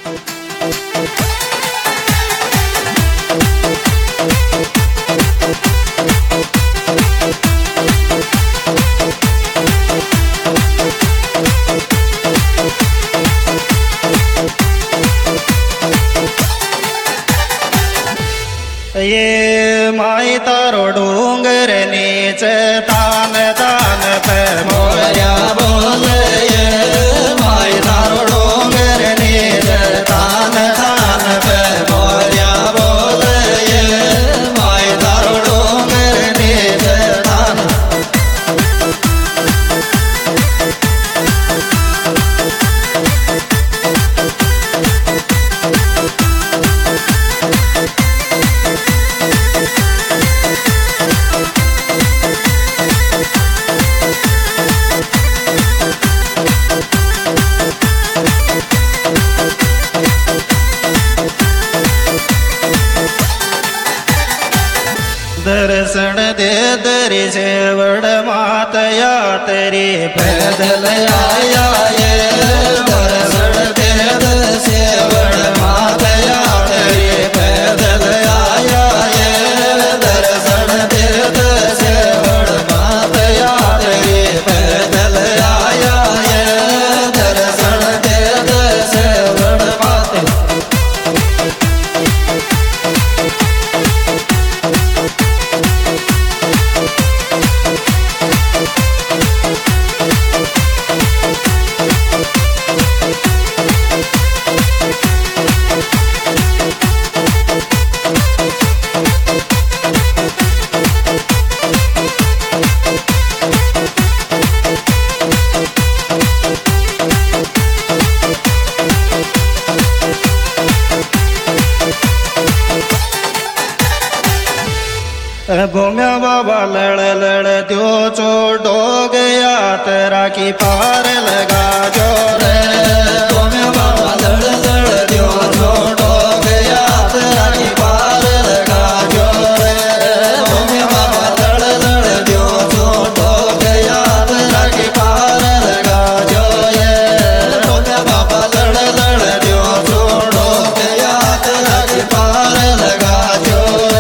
ये माई तारो डूंगर नीच तान तान पे मोरया बोल ये माई तारो डूंगर नीच तान तान पे मोरया बोल ये माई तारो डूंगर नीच तान। दर्शन दे दरी सेवड़ मातया तेरी पैदल आया ये दर्शन दे दर सेवड़ मातया तेरी पैदल आया ये दर्शन दे दर सेवड़ मातया तेरी पैदल आया ये दर्शन दे दर सेवड़ माते। भूम्या बाबा लड़ लड़ दो चोटो गया तेरा की पार लगा जो रे भूम्या बाबा लड़ लड़ दो चोटो गया तेरा की पार लगा जो रे भूम्या बाबा लड़ लड़ दो चोटो गया तेरा की पार लगा जो ये भूम्या बाबा लड़ लड़ दो चोटो गया तेरा की पार लगा जो रे।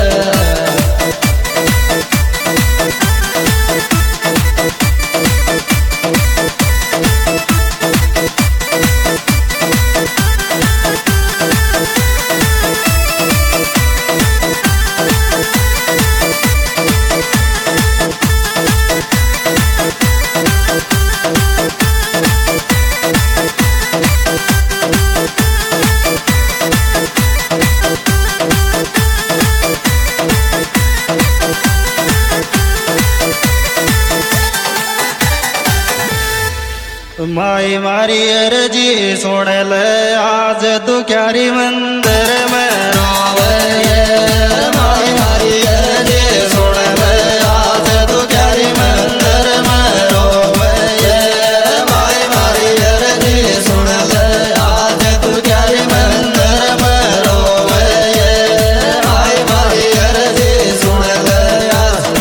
माई मारी अर्जी सुन ले आज तू क्यारी मंदिर में रोवे माई मारी अर्जी सुन ले आज तू क्यारी मंदिर में रोवे माई मारी अर्जी सुन ले आज तू क्यारी मंदिर में रोवे माई मारी अर्जी सुन ले आज।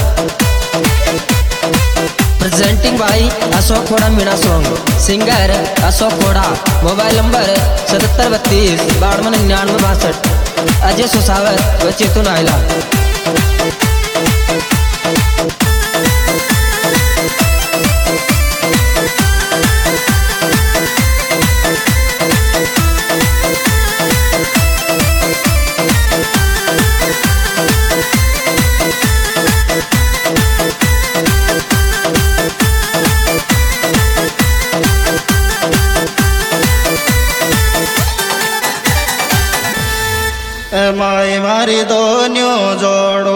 Presenting by Ashok Khoda Meena song singer Ashok Khoda. Mobile number 7732 5299 62। Ajay Susawat व चेतन आयला। माई मारी दोन्यों जोड़